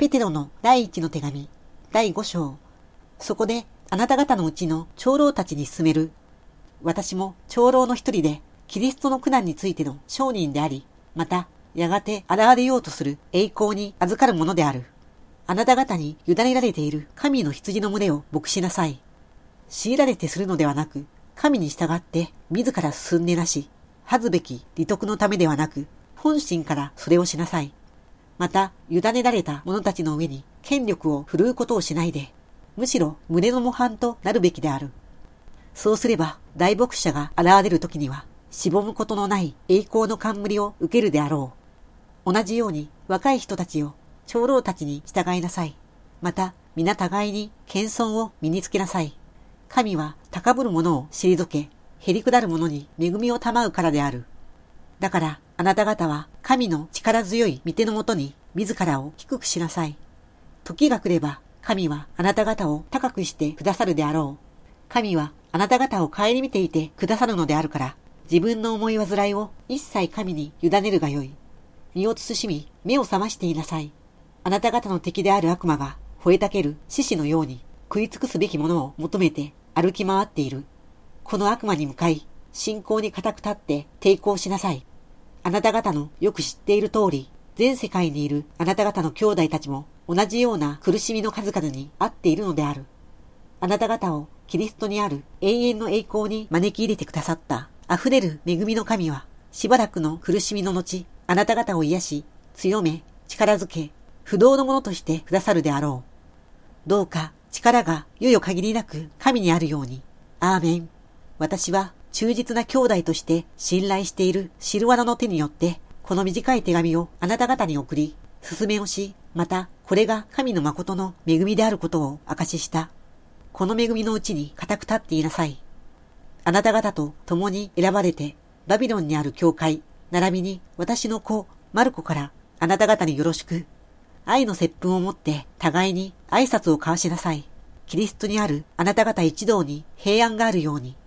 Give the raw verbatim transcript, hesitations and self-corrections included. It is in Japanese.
ペテロの第一の手紙、第五章。そこであなた方のうちの長老たちに勧める。私も長老の一人で、キリストの苦難についての証人であり、また、やがて現れようとする栄光に預かるものである。あなた方に委ねられている神の羊の群れを牧しなさい。強いられてするのではなく、神に従って自ら進んでなし、恥ずべき利得のためではなく、本心からそれをしなさい。また、委ねられた者たちの上に権力を振るうことをしないで、むしろ胸の模範となるべきである。そうすれば、大牧者が現れるときには、しぼむことのない栄光の冠を受けるであろう。同じように若い人たちを長老たちに従いなさい。また、皆互いに謙遜を身につけなさい。神は高ぶる者を退け、へりくだる者に恵みを賜うからである。だから、あなた方は神の力強い御手のもとに自らを低くしなさい。時が来れば、神はあなた方を高くしてくださるであろう。神はあなた方を顧みていてくださるのであるから、自分の思い煩いを一切神に委ねるがよい。身を慎み、目を覚ましていなさい。あなた方の敵である悪魔が吠えたける獅子のように食い尽くすべきものを求めて歩き回っている。この悪魔に向かい、信仰に固く立って抵抗しなさい。あなた方のよく知っている通り、全世界にいるあなた方の兄弟たちも同じような苦しみの数々に遭っているのである。あなた方をキリストにある永遠の栄光に招き入れてくださった溢れる恵みの神は、しばらくの苦しみの後、あなた方を癒し、強め、力づけ、不動のものとしてくださるであろう。どうか力がよよ限りなく神にあるように。アーメン。私は忠実な兄弟として信頼しているシルワナの手によって、この短い手紙をあなた方に送り、勧めをし、またこれが神の誠の恵みであることを証しした。この恵みのうちに固く立っていなさい。あなた方と共に選ばれて、バビロンにある教会、並びに私の子、マルコからあなた方によろしく。愛の接吻をもって互いに挨拶を交わしなさい。キリストにあるあなた方一同に平安があるように。